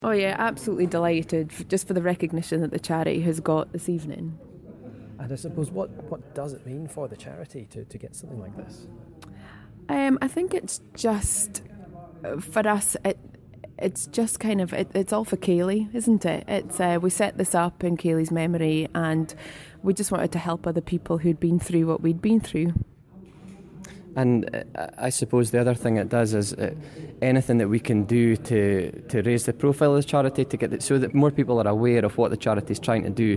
Oh yeah, absolutely delighted just for the recognition that the charity has got this evening. And I suppose, what does it mean for the charity to get something like this? I think it's just, for us, it's just kind of, it's all for Kaylee, isn't it? It's we set this up in Kaylee's memory, and we just wanted to help other people who'd been through what we'd been through. And I suppose the other thing it does is anything that we can do to raise the profile of the charity, to get so that more people are aware of what the charity is trying to do.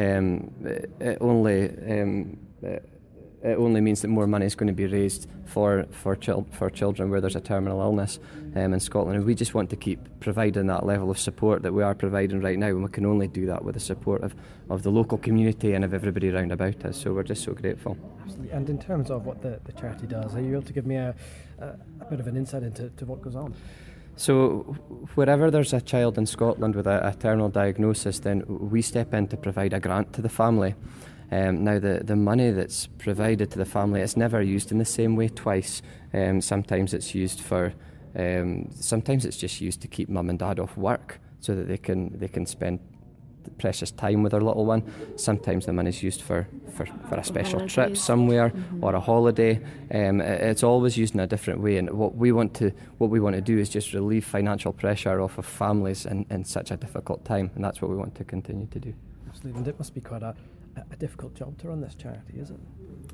It only means that more money is going to be raised for children where there's a terminal illness in Scotland. And we just want to keep providing that level of support that we are providing right now, and we can only do that with the support of the local community and of everybody around about us. So we're just so grateful. Absolutely. And in terms of what the charity does, are you able to give me a bit of an insight into what goes on? So wherever there's a child in Scotland with a terminal diagnosis, then we step in to provide a grant to the family. Now the money that's provided to the family is never used in the same way twice. Sometimes it's used sometimes it's just used to keep mum and dad off work so that they can spend precious time with their little one. Sometimes the money is used for a special trip somewhere or a holiday. It's always used in a different way, and what we want to do is just relieve financial pressure off of families in such a difficult time, and that's what we want to continue to do. Absolutely. And it must be quite a difficult job to run this charity, is it?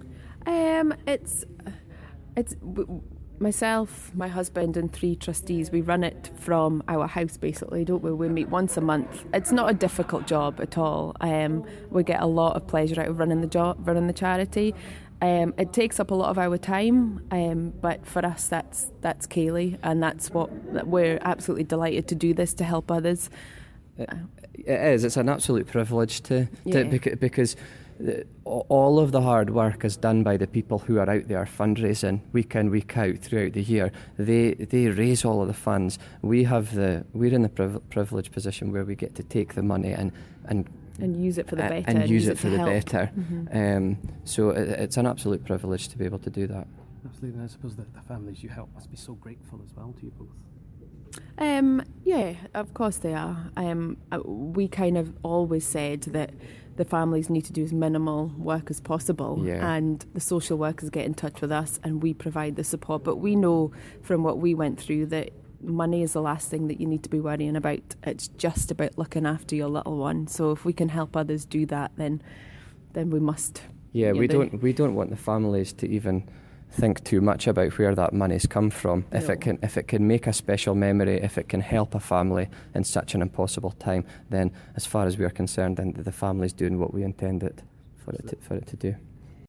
It's myself, my husband and 3 trustees. We run it from our house basically, don't we? We meet once a month. It's not a difficult job at all. We get a lot of pleasure out of running the charity. It takes up a lot of our time, but for us that's Kaylee, and that's what we're absolutely delighted to do this to help others. It is. It's an absolute privilege because all of the hard work is done by the people who are out there fundraising week in, week out throughout the year. They raise all of the funds. We're in the privileged position where we get to take the money and use it for the better. And use it for the help. better. So it's an absolute privilege to be able to do that. Absolutely. And I suppose that the families you help must be so grateful as well to you both. Yeah, of course they are. We kind of always said that the families need to do as minimal work as possible, and the social workers get in touch with us and we provide the support. But we know from what we went through that money is the last thing that you need to be worrying about. It's just about looking after your little one. So if we can help others do that, then we must. Yeah, we don't want the families to even think too much about where that money's come from. No. If it can make a special memory, if it can help a family in such an impossible time, then as far as we are concerned, then the family's doing what we intended for it to do.